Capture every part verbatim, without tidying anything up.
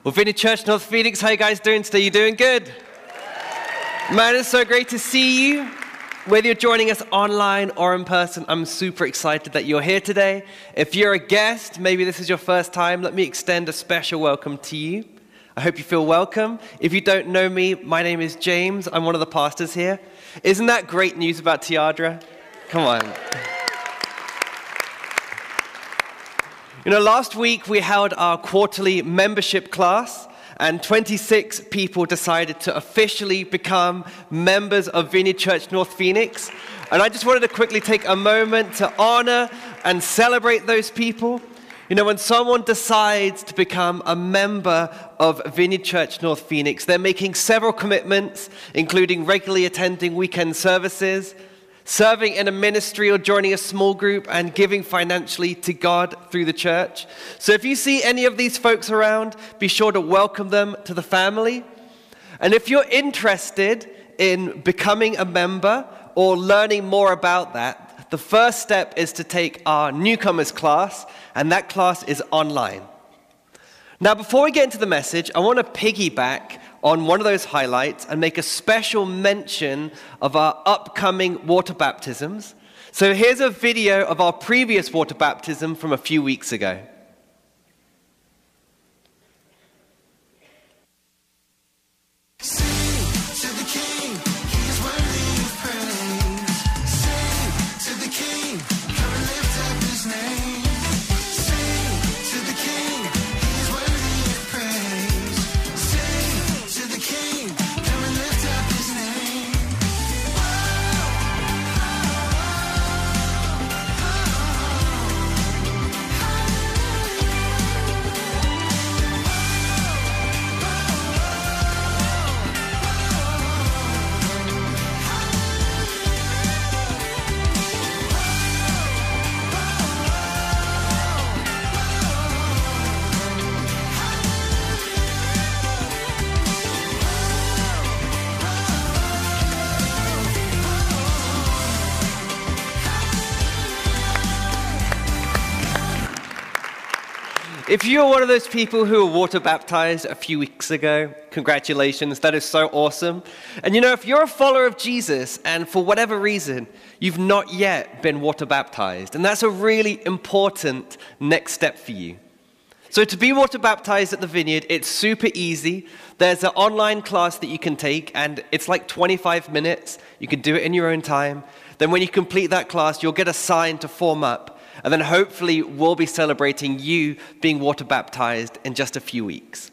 Well, Vineyard Church North Phoenix, how you guys doing today? You doing good? Man, it's so great to see you. Whether you're joining us online or in person, I'm super excited that you're here today. If you're a guest, maybe this is your first time, let me extend a special welcome to you. I hope you feel welcome. If you don't know me, my name is James. I'm one of the pastors here. Isn't that great news about Tiadra? Come on. You know, last week we held our quarterly membership class, and twenty-six people decided to officially become members of Vineyard Church North Phoenix. And I just wanted to quickly take a moment to honor and celebrate those people. You know, when someone decides to become a member of Vineyard Church North Phoenix, they're making several commitments, including regularly attending weekend services, serving in a ministry or joining a small group, and giving financially to God through the church. So if you see any of these folks around, be sure to welcome them to the family. And if you're interested in becoming a member or learning more about that, the first step is to take our newcomers class, and that class is online. Now, before we get into the message, I want to piggyback on one of those highlights and make a special mention of our upcoming water baptisms. So here's a video of our previous water baptism from a few weeks ago. If you're one of those people who were water baptized a few weeks ago, congratulations, that is so awesome. And you know, if you're a follower of Jesus and for whatever reason, you've not yet been water baptized, and that's a really important next step for you. So to be water baptized at the Vineyard, it's super easy. There's an online class that you can take, and it's like twenty-five minutes. You can do it in your own time. Then when you complete that class, you'll get a sign to form up. And then hopefully we'll be celebrating you being water baptized in just a few weeks.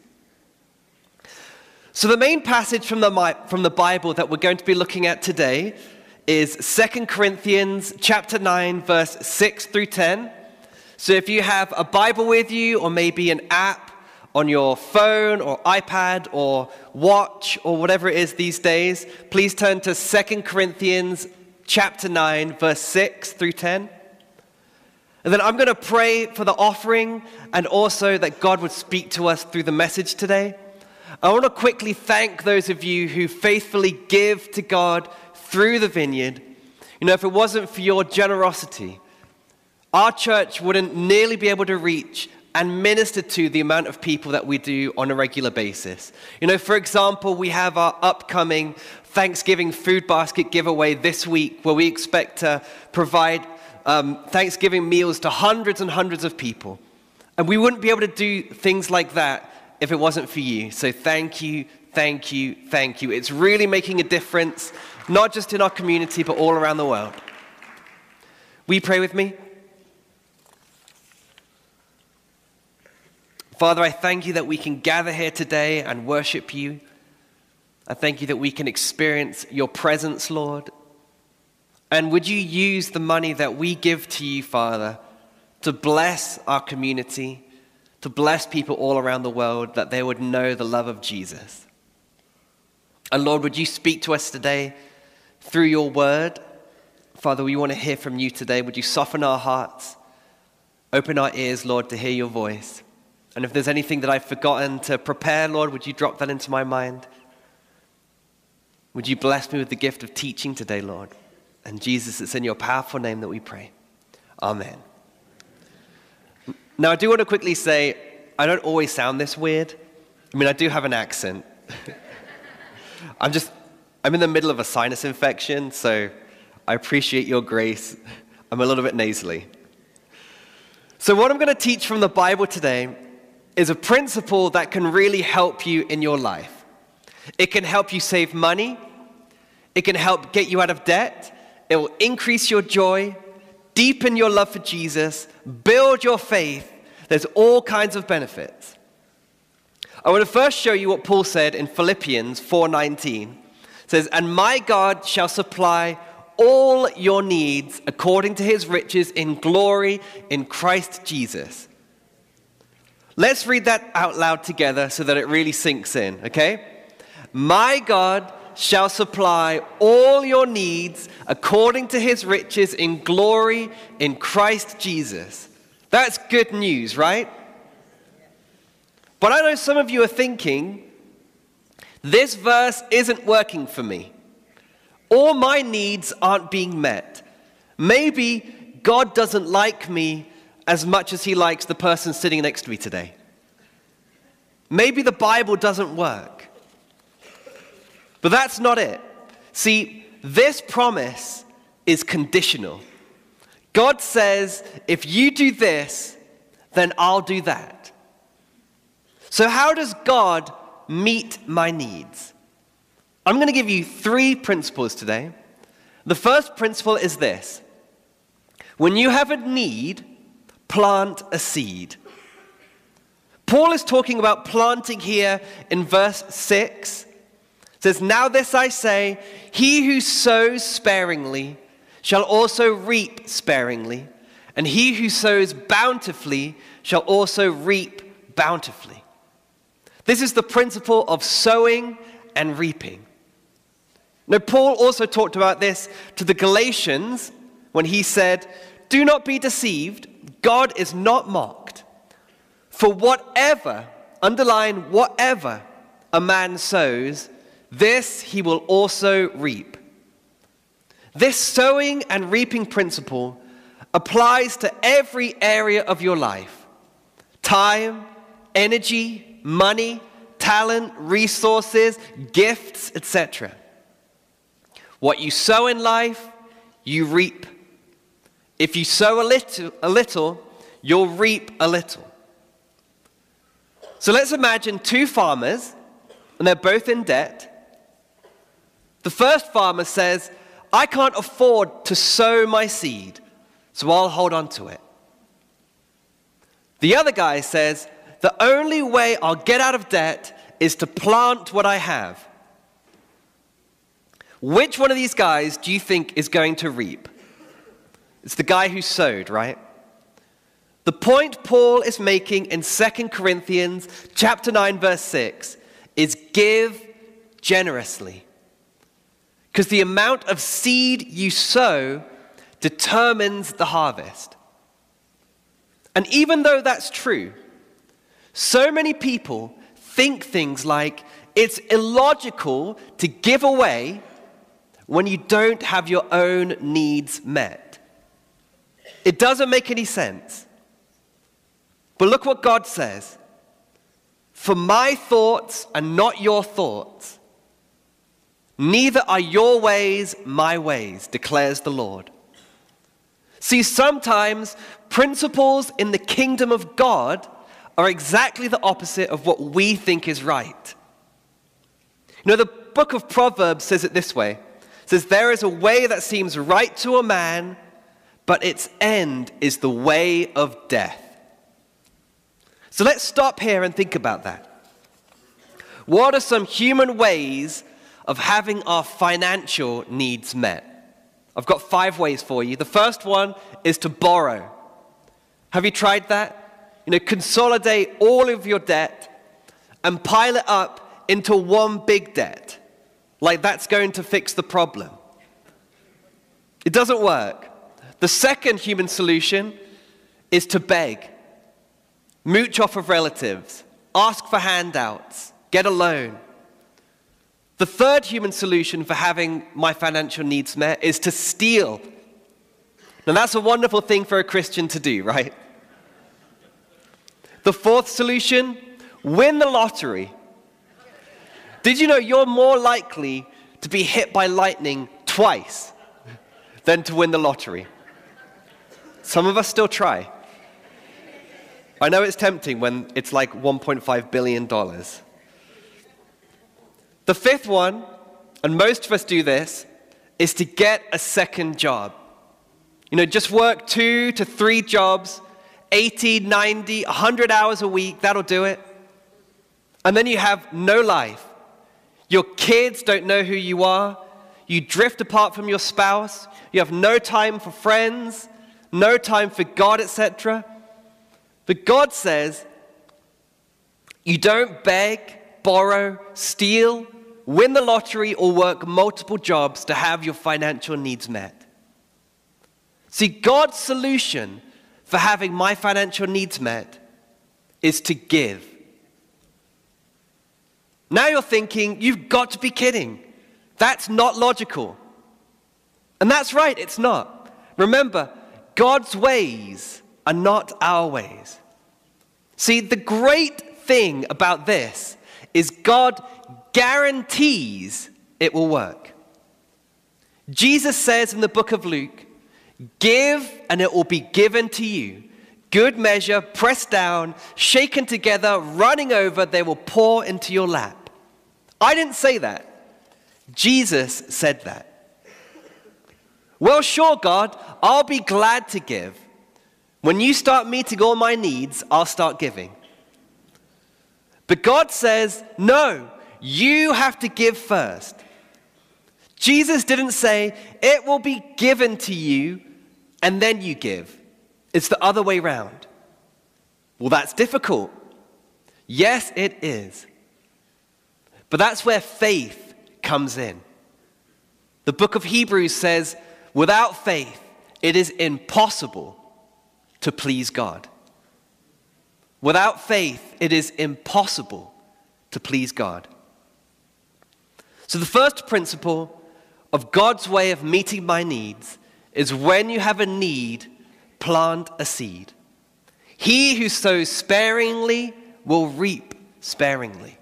So the main passage from the, from the Bible that we're going to be looking at today is Second Corinthians chapter nine, verse six through ten. So if you have a Bible with you, or maybe an app on your phone or iPad or watch or whatever it is these days, please turn to Second Corinthians chapter nine, verse six through ten. And then I'm going to pray for the offering and also that God would speak to us through the message today. I want to quickly thank those of you who faithfully give to God through the Vineyard. You know, if it wasn't for your generosity, our church wouldn't nearly be able to reach and minister to the amount of people that we do on a regular basis. You know, for example, we have our upcoming Thanksgiving food basket giveaway this week, where we expect to provide Um, Thanksgiving meals to hundreds and hundreds of people. And we wouldn't be able to do things like that if it wasn't for you. So thank you, thank you, thank you. It's really making a difference, not just in our community, but all around the world. Will you pray with me? Father, I thank you that we can gather here today and worship you. I thank you that we can experience your presence, Lord. And would you use the money that we give to you, Father, to bless our community, to bless people all around the world, that they would know the love of Jesus. And Lord, would you speak to us today through your word? Father, we want to hear from you today. Would you soften our hearts, open our ears, Lord, to hear your voice? And if there's anything that I've forgotten to prepare, Lord, would you drop that into my mind? Would you bless me with the gift of teaching today, Lord? And Jesus, it's in your powerful name that we pray. Amen. Now, I do want to quickly say, I don't always sound this weird. I mean, I do have an accent. I'm just, I'm in the middle of a sinus infection, so I appreciate your grace. I'm a little bit nasally. So what I'm going to teach from the Bible today is a principle that can really help you in your life. It can help you save money. It can help get you out of debt. It will increase your joy, deepen your love for Jesus, build your faith. There's all kinds of benefits. I want to first show you what Paul said in Philippians four nineteen. It says, "And my God shall supply all your needs according to his riches in glory in Christ Jesus." Let's read that out loud together so that it really sinks in, okay? My God shall supply all your needs according to his riches in glory in Christ Jesus. That's good news, right? But I know some of you are thinking, this verse isn't working for me. All my needs aren't being met. Maybe God doesn't like me as much as he likes the person sitting next to me today. Maybe the Bible doesn't work. But that's not it. See, this promise is conditional. God says, if you do this, then I'll do that. So how does God meet my needs? I'm going to give you three principles today. The first principle is this. When you have a need, plant a seed. Paul is talking about planting here in verse six. It says, "Now this I say, he who sows sparingly shall also reap sparingly, and he who sows bountifully shall also reap bountifully." This is the principle of sowing and reaping. Now, Paul also talked about this to the Galatians when he said, "Do not be deceived, God is not mocked. For whatever, underline whatever, a man sows, this he will also reap." This sowing and reaping principle applies to every area of your life. Time, energy, money, talent, resources, gifts, et cetera. What you sow in life, you reap. If you sow a little, a little, you'll reap a little. So let's imagine two farmers, and they're both in debt. The first farmer says, "I can't afford to sow my seed, so I'll hold on to it." The other guy says, "The only way I'll get out of debt is to plant what I have." Which one of these guys do you think is going to reap? It's the guy who sowed, right? The point Paul is making in Second Corinthians chapter nine, verse six is give generously. Because the amount of seed you sow determines the harvest. And even though that's true, so many people think things like it's illogical to give away when you don't have your own needs met. It doesn't make any sense. But look what God says. "For my thoughts are not your thoughts, neither are your ways my ways, declares the Lord." See, sometimes principles in the kingdom of God are exactly the opposite of what we think is right. You know, the book of Proverbs says it this way. It says, "There is a way that seems right to a man, but its end is the way of death." So let's stop here and think about that. What are some human ways of having our financial needs met? I've got five ways for you. The first one is to borrow. Have you tried that? You know, consolidate all of your debt and pile it up into one big debt. Like that's going to fix the problem. It doesn't work. The second human solution is to beg. Mooch off of relatives. Ask for handouts. Get a loan. The third human solution for having my financial needs met is to steal. Now that's a wonderful thing for a Christian to do, right? The fourth solution, win the lottery Did you know you're more likely to be hit by lightning twice than to win the lottery? Some of us still try. I know it's tempting when it's like one point five billion dollars. The fifth one, and most of us do this, is to get a second job. You know, just work two to three jobs, eighty, ninety, one hundred hours a week, that'll do it. And then you have no life. Your kids don't know who you are. You drift apart from your spouse. You have no time for friends, no time for God, et cetera. But God says, you don't beg, borrow, steal, win the lottery, or work multiple jobs to have your financial needs met. See, God's solution for having my financial needs met is to give. Now you're thinking, you've got to be kidding. That's not logical. And that's right, it's not. Remember, God's ways are not our ways. See, the great thing about this is God guarantees it will work. Jesus says in the book of Luke, give and it will be given to you. Good measure, pressed down, shaken together, running over, they will pour into your lap. I didn't say that. Jesus said that. Well, sure, God, I'll be glad to give. When you start meeting all my needs, I'll start giving. But God says, no, you have to give first. Jesus didn't say, it will be given to you and then you give. It's the other way round. Well, that's difficult. Yes, it is. But that's where faith comes in. The book of Hebrews says, without faith, it is impossible to please God. Without faith, it is impossible to please God. So the first principle of God's way of meeting my needs is when you have a need, plant a seed. He who sows sparingly will reap sparingly.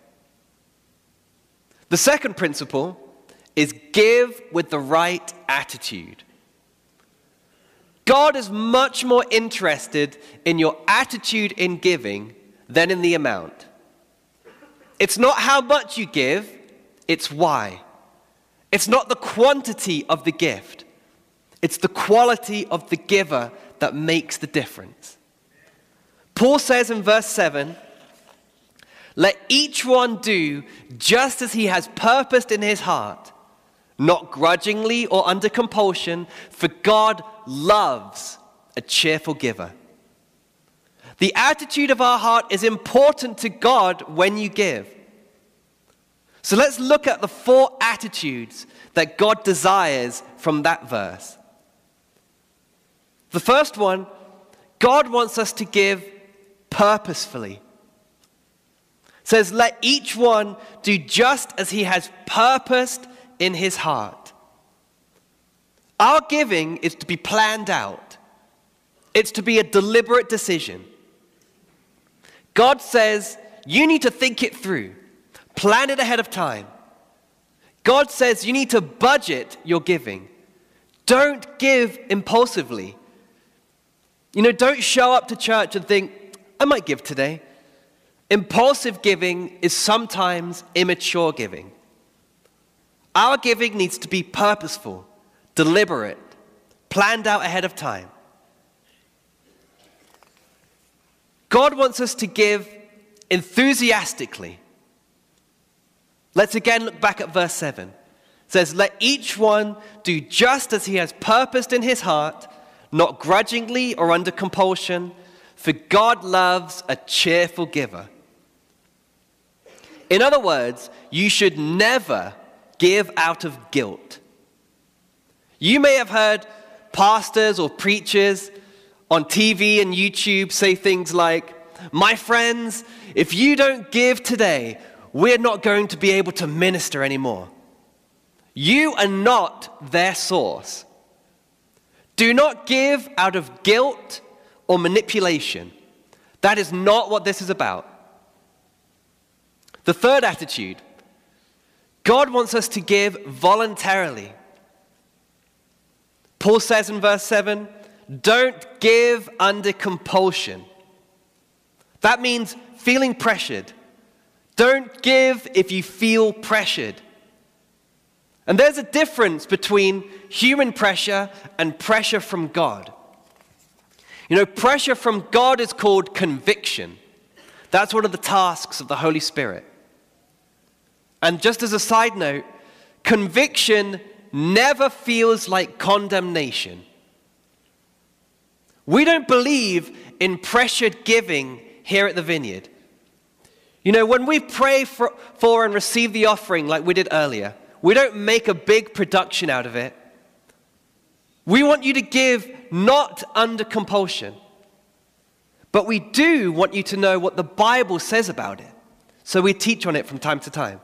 The second principle is give with the right attitude. God is much more interested in your attitude in giving than in the amount. It's not how much you give, it's why. It's not the quantity of the gift. It's the quality of the giver that makes the difference. Paul says in verse seven, let each one do just as he has purposed in his heart, not grudgingly or under compulsion, for God loves a cheerful giver. The attitude of our heart is important to God when you give. So let's look at the four attitudes that God desires from that verse. The first one, God wants us to give purposefully. It says, let each one do just as he has purposed in his heart. Our giving is to be planned out. It's to be a deliberate decision. God says, you need to think it through. Plan it ahead of time. God says you need to budget your giving. Don't give impulsively. You know, don't show up to church and think, I might give today. Impulsive giving is sometimes immature giving. Our giving needs to be purposeful, deliberate, planned out ahead of time. God wants us to give enthusiastically. Let's again look back at verse seven. It says, let each one do just as he has purposed in his heart, not grudgingly or under compulsion, for God loves a cheerful giver. In other words, you should never give out of guilt. You may have heard pastors or preachers on T V and YouTube say things like, my friends, if you don't give today, we're not going to be able to minister anymore. You are not their source. Do not give out of guilt or manipulation. That is not what this is about. The third attitude God wants us to give voluntarily. Paul says in verse seven, don't give under compulsion. That means feeling pressured. Don't give if you feel pressured. And there's a difference between human pressure and pressure from God. You know, pressure from God is called conviction. That's one of the tasks of the Holy Spirit. And just as a side note, conviction never feels like condemnation. We don't believe in pressured giving here at the Vineyard. You know, when we pray for, for and receive the offering like we did earlier, we don't make a big production out of it. We want you to give not under compulsion. But we do want you to know what the Bible says about it. So we teach on it from time to time.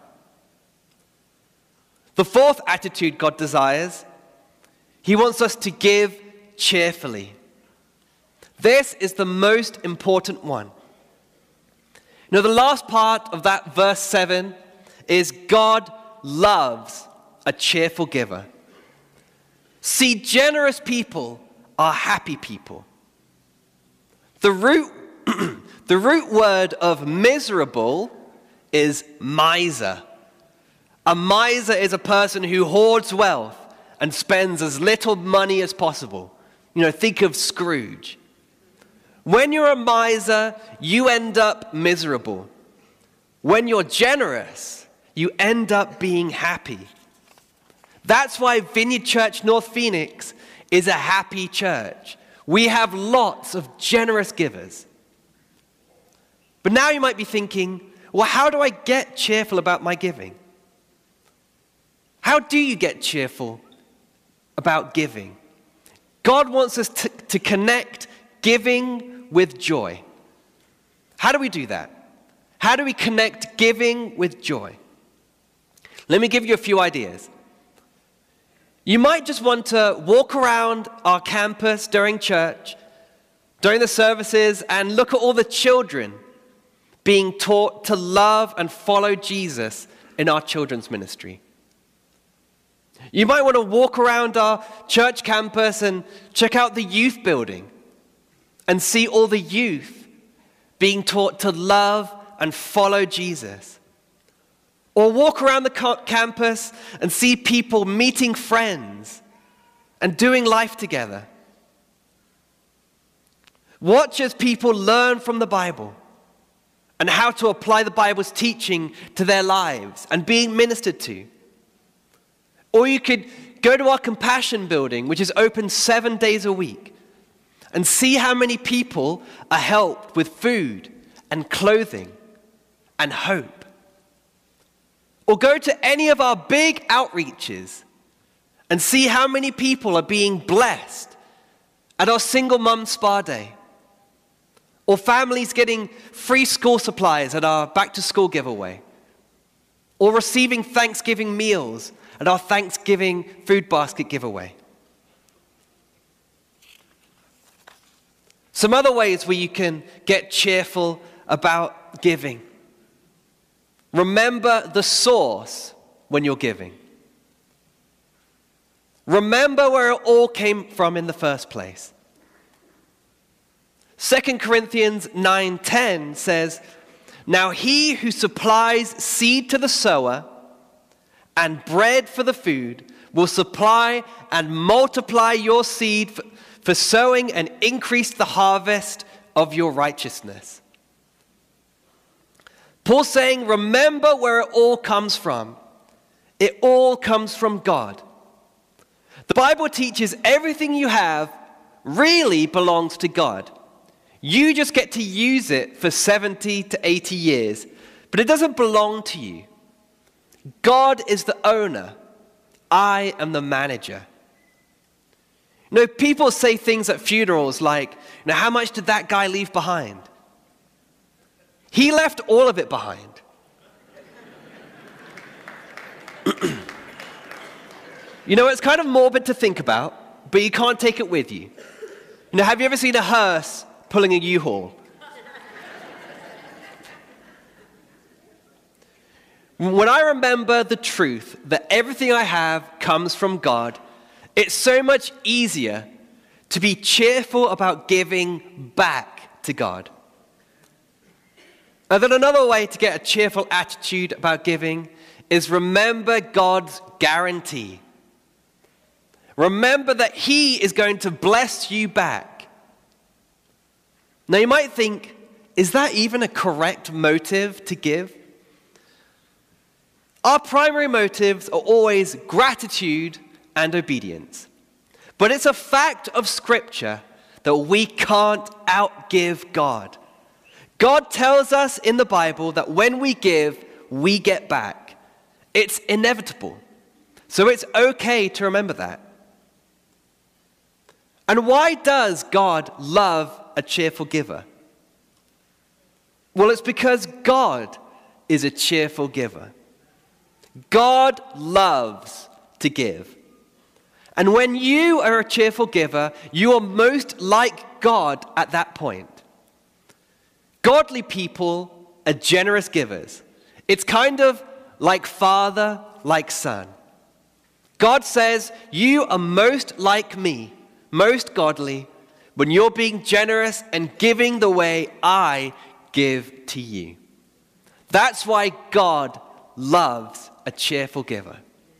The fourth attitude God desires, he wants us to give cheerfully. This is the most important one. Now, the last part of that verse seven is God loves a cheerful giver. See, generous people are happy people. The root, the root word of miserable is miser. A miser is a person who hoards wealth and spends as little money as possible. You know, think of Scrooge. When you're a miser, you end up miserable. When you're generous, you end up being happy. That's why Vineyard Church North Phoenix is a happy church. We have lots of generous givers. But now you might be thinking, well, how do I get cheerful about my giving? How do you get cheerful about giving? God wants us to, to connect giving with joy. How do we do that? How do we connect giving with joy? Let me give you a few ideas. You might just want to walk around our campus during church, during the services, and look at all the children being taught to love and follow Jesus in our children's ministry. You might want to walk around our church campus and check out the youth building and see all the youth being taught to love and follow Jesus. Or walk around the campus and see people meeting friends and doing life together. Watch as people learn from the Bible and how to apply the Bible's teaching to their lives and being ministered to. Or you could go to our Compassion building, which is open seven days a week, and see how many people are helped with food and clothing and hope. Or go to any of our big outreaches and see how many people are being blessed at our single mum spa day. Or families getting free school supplies at our back to school giveaway. Or receiving Thanksgiving meals at our Thanksgiving food basket giveaway. Some other ways where you can get cheerful about giving. Remember the source when you're giving. Remember where it all came from in the first place. Second Corinthians nine ten says, "Now he who supplies seed to the sower and bread for the food will supply and multiply your seed for, for sowing and increase the harvest of your righteousness." Paul's saying, remember where it all comes from. It all comes from God. The Bible teaches everything you have really belongs to God. You just get to use it for seventy to eighty years, but it doesn't belong to you. God is the owner. I am the manager. You know, people say things at funerals like, you know, how much did that guy leave behind? He left all of it behind. You know, it's kind of morbid to think about, but you can't take it with you. You know, have you ever seen a hearse pulling a U-Haul? When I remember the truth that everything I have comes from God, it's so much easier to be cheerful about giving back to God. And then another way to get a cheerful attitude about giving is remember God's guarantee. Remember that He is going to bless you back. Now you might think, is that even a correct motive to give? Our primary motives are always gratitude and obedience. But it's a fact of Scripture that we can't outgive God. God tells us in the Bible that when we give, we get back. It's inevitable. So it's okay to remember that. And why does God love a cheerful giver? Well, it's because God is a cheerful giver. God loves to give. And when you are a cheerful giver, you are most like God at that point. Godly people are generous givers. It's kind of like father, like son. God says, you are most like me, most godly, when you're being generous and giving the way I give to you. That's why God loves a cheerful giver.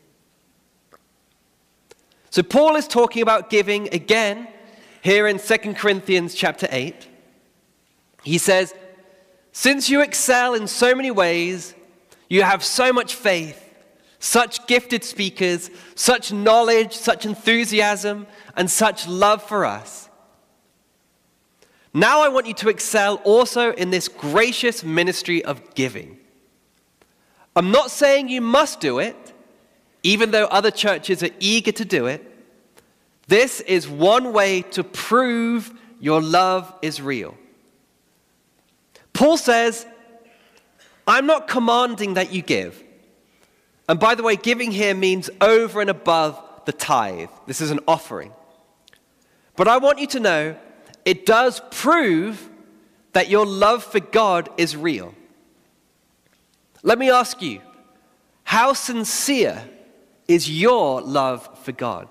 So Paul is talking about giving again here in Second Corinthians chapter eight. He says, since you excel in so many ways, you have so much faith, such gifted speakers, such knowledge, such enthusiasm, and such love for us. Now I want you to excel also in this gracious ministry of giving. I'm not saying you must do it, even though other churches are eager to do it. This is one way to prove your love is real. Paul says, I'm not commanding that you give. And by the way, giving here means over and above the tithe. This is an offering. But I want you to know, it does prove that your love for God is real. Let me ask you, how sincere is your love for God?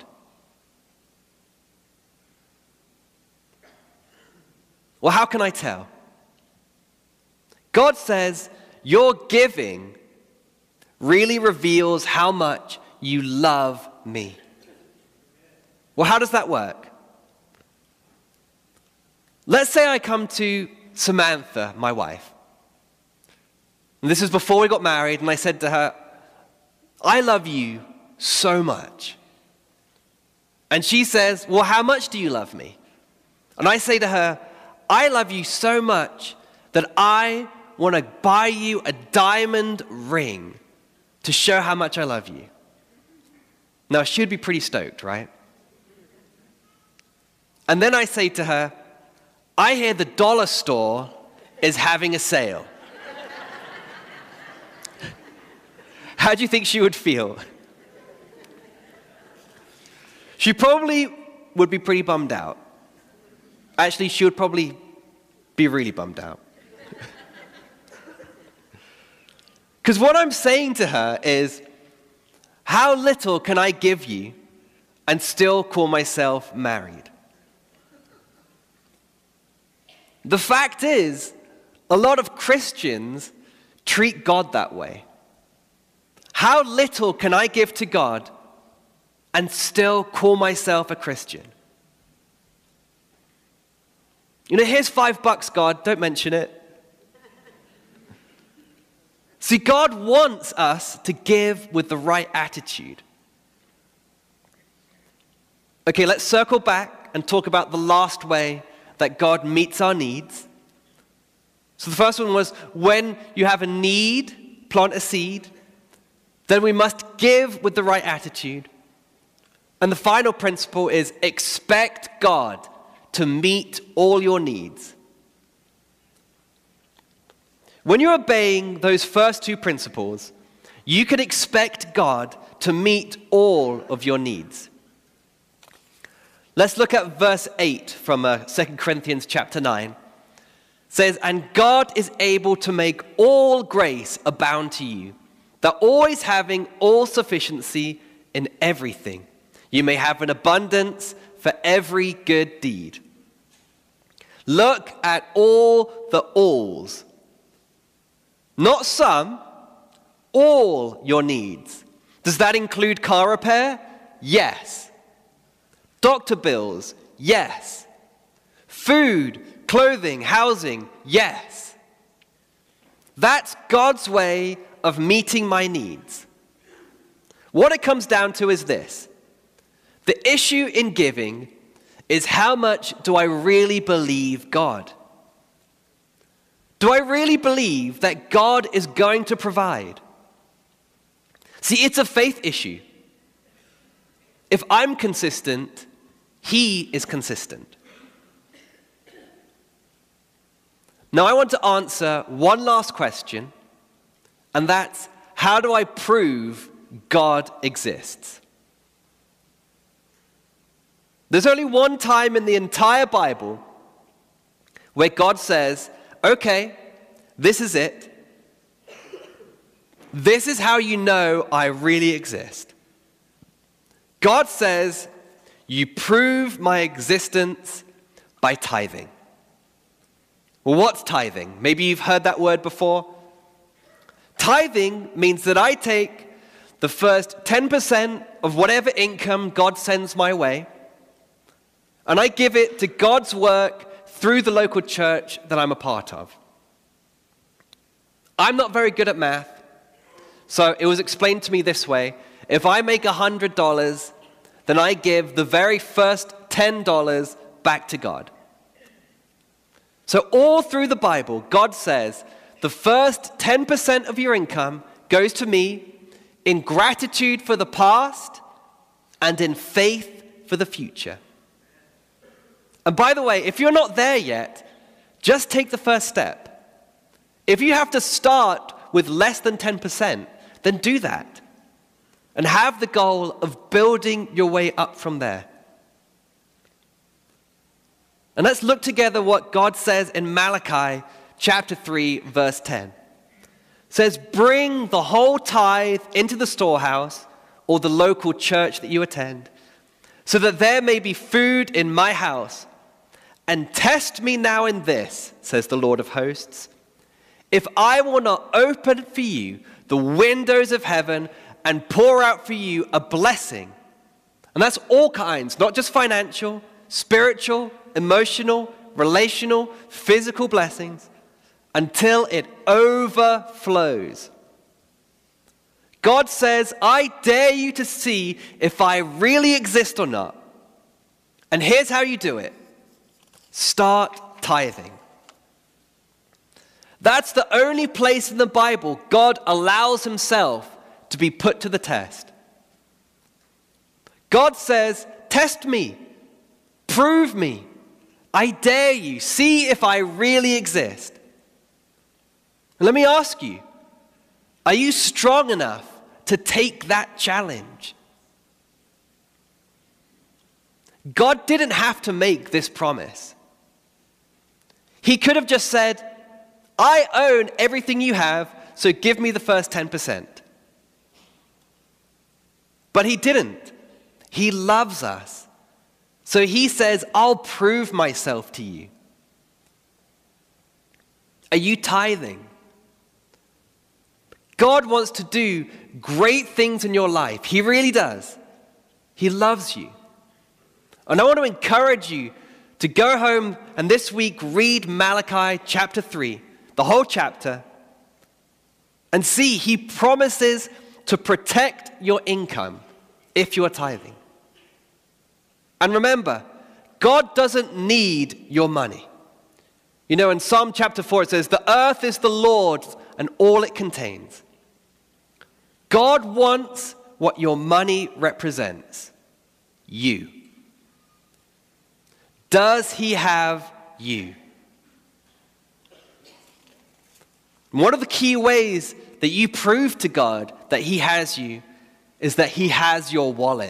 Well, how can I tell? God says your giving really reveals how much you love me. Well, how does that work? Let's say I come to Samantha, my wife. And this is before we got married, and I said to her, I love you so much. And she says, well, how much do you love me? And I say to her, I love you so much that I want to buy you a diamond ring to show how much I love you. Now, she'd be pretty stoked, right? And then I say to her, I hear the dollar store is having a sale. How do you think she would feel? She probably would be pretty bummed out. Actually, she would probably be really bummed out. Because what I'm saying to her is, how little can I give you and still call myself married? The fact is, a lot of Christians treat God that way. How little can I give to God and still call myself a Christian? You know, here's five bucks, God, don't mention it. See, God wants us to give with the right attitude. Okay, let's circle back and talk about the last way that God meets our needs. So the first one was, when you have a need, plant a seed. Then we must give with the right attitude. And the final principle is, expect God to meet all your needs. When you're obeying those first two principles, you can expect God to meet all of your needs. Let's look at verse eight from uh, Second Corinthians chapter nine. It says, and God is able to make all grace abound to you, that always having all sufficiency in everything, you may have an abundance for every good deed. Look at all the alls. Not some, all your needs. Does that include car repair? Yes. Doctor bills? Yes. Food, clothing, housing? Yes. That's God's way of meeting my needs. What it comes down to is this. The issue in giving is how much do I really believe God? Do I really believe that God is going to provide? See, it's a faith issue. If I'm consistent, He is consistent. Now I want to answer one last question, and that's, how do I prove God exists? There's only one time in the entire Bible where God says, okay, this is it. This is how you know I really exist. God says, you prove my existence by tithing. Well, what's tithing? Maybe you've heard that word before. Tithing means that I take the first ten percent of whatever income God sends my way, and I give it to God's work through the local church that I'm a part of. I'm not very good at math, so it was explained to me this way. If I make one hundred dollars, then I give the very first ten dollars back to God. So all through the Bible, God says, the first ten percent of your income goes to me in gratitude for the past and in faith for the future. And by the way, if you're not there yet, just take the first step. If you have to start with less than ten percent, then do that. And have the goal of building your way up from there. And let's look together what God says in Malachi chapter three, verse ten. It says, bring the whole tithe into the storehouse or the local church that you attend, so that there may be food in my house. And test me now in this, says the Lord of hosts, if I will not open for you the windows of heaven and pour out for you a blessing. And that's all kinds, not just financial, spiritual, emotional, relational, physical blessings, until it overflows. God says, I dare you to see if I really exist or not. And here's how you do it. Start tithing. That's the only place in the Bible God allows himself to be put to the test. God says, test me, prove me, I dare you, see if I really exist. And let me ask you, are you strong enough to take that challenge? God didn't have to make this promise. He could have just said, I own everything you have, so give me the first ten percent. But he didn't. He loves us. So he says, I'll prove myself to you. Are you tithing? God wants to do great things in your life. He really does. He loves you. And I want to encourage you to go home and this week read Malachi chapter three, the whole chapter, and see he promises to protect your income if you are tithing. And remember, God doesn't need your money. You know, in Psalm chapter four it says, the earth is the Lord's and all it contains. God wants what your money represents. You. Does he have you? One of the key ways that you prove to God that he has you is that he has your wallet.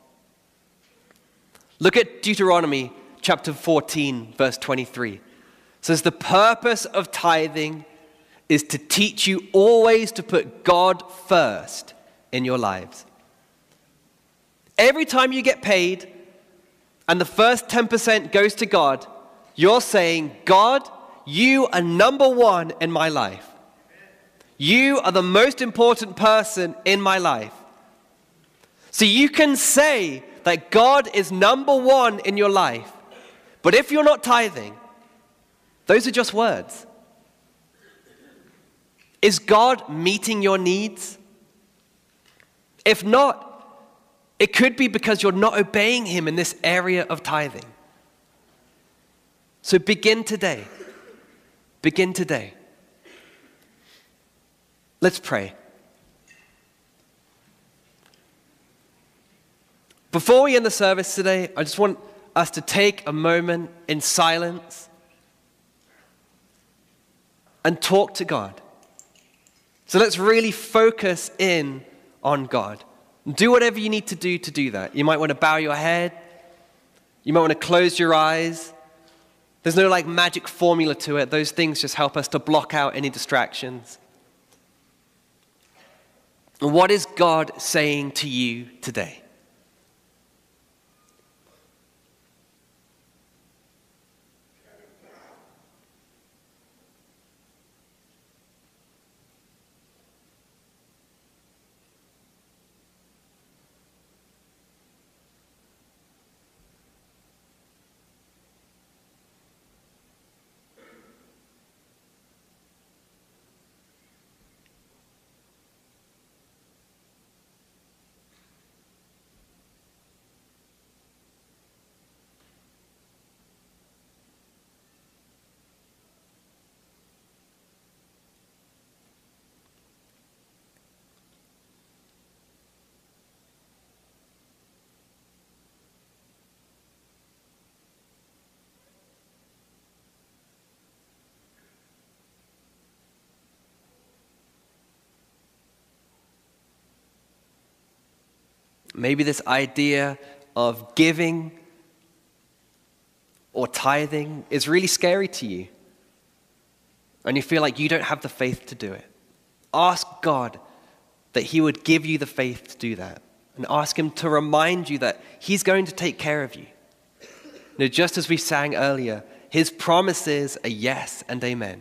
Look at Deuteronomy chapter fourteen, verse twenty-three. It says, the purpose of tithing is to teach you always to put God first in your lives. Every time you get paid and the first ten percent goes to God, you're saying, God, you are number one in my life. You are the most important person in my life. So you can say that God is number one in your life, but if you're not tithing, those are just words. Is God meeting your needs? If not, it could be because you're not obeying him in this area of tithing. So begin today. Begin today. Let's pray. Before we end the service today, I just want us to take a moment in silence and talk to God. So let's really focus in on God. Do whatever you need to do to do that. You might want to bow your head. You might want to close your eyes. There's no like magic formula to it. Those things just help us to block out any distractions. And what is God saying to you today? Maybe this idea of giving or tithing is really scary to you, and you feel like you don't have the faith to do it. Ask God that he would give you the faith to do that, and ask him to remind you that he's going to take care of you. You know, just as we sang earlier, his promises are yes and amen.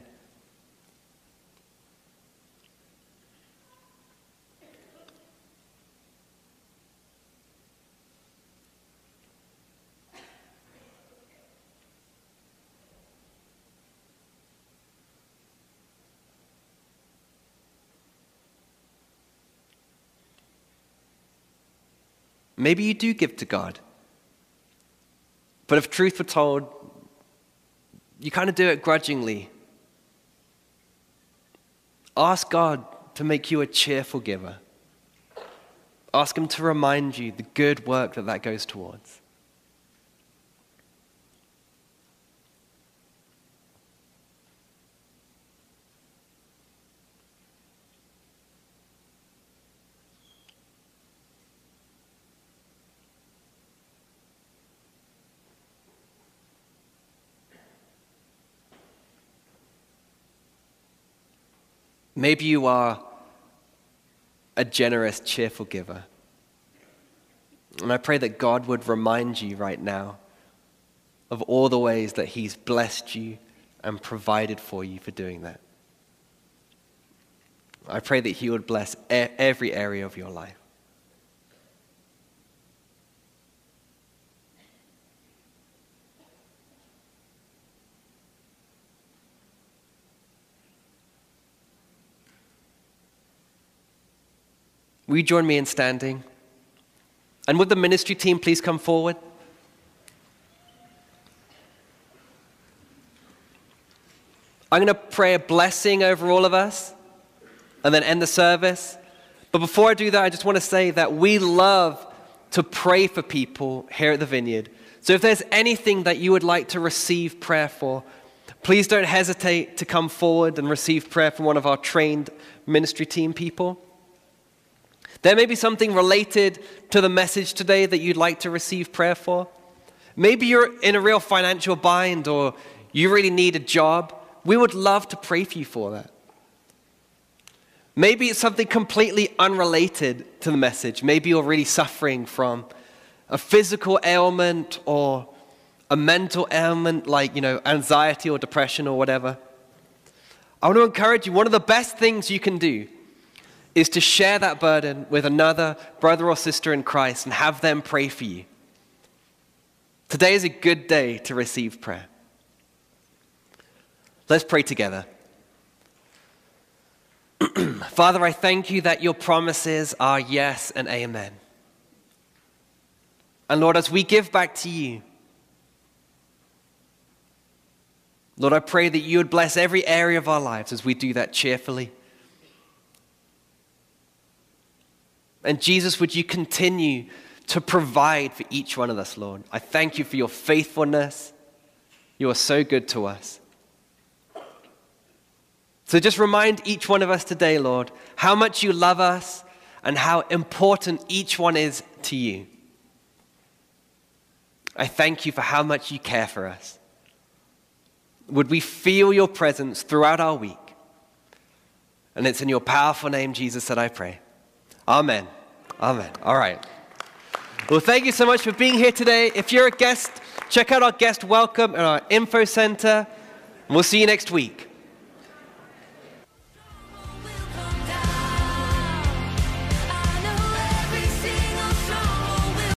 Maybe you do give to God. But if truth were told, you kind of do it grudgingly. Ask God to make you a cheerful giver. Ask him to remind you the good work that that goes towards. Maybe you are a generous, cheerful giver. And I pray that God would remind you right now of all the ways that he's blessed you and provided for you for doing that. I pray that he would bless e- every area of your life. Will you join me in standing? And would the ministry team please come forward? I'm going to pray a blessing over all of us and then end the service. But before I do that, I just want to say that we love to pray for people here at the Vineyard. So if there's anything that you would like to receive prayer for, please don't hesitate to come forward and receive prayer from one of our trained ministry team people. There may be something related to the message today that you'd like to receive prayer for. Maybe you're in a real financial bind or you really need a job. We would love to pray for you for that. Maybe it's something completely unrelated to the message. Maybe you're really suffering from a physical ailment or a mental ailment like, you know, anxiety or depression or whatever. I want to encourage you, one of the best things you can do is to share that burden with another brother or sister in Christ and have them pray for you. Today is a good day to receive prayer. Let's pray together. Father, I thank you that your promises are yes and amen. And Lord, as we give back to you, Lord, I pray that you would bless every area of our lives as we do that cheerfully. And Jesus, would you continue to provide for each one of us, Lord? I thank you for your faithfulness. You are so good to us. So just remind each one of us today, Lord, how much you love us and how important each one is to you. I thank you for how much you care for us. Would we feel your presence throughout our week? And it's in your powerful name, Jesus, that I pray. Amen. Amen. All right. Well, thank you so much for being here today. If you're a guest, check out our guest welcome and our info center. And we'll see you next week.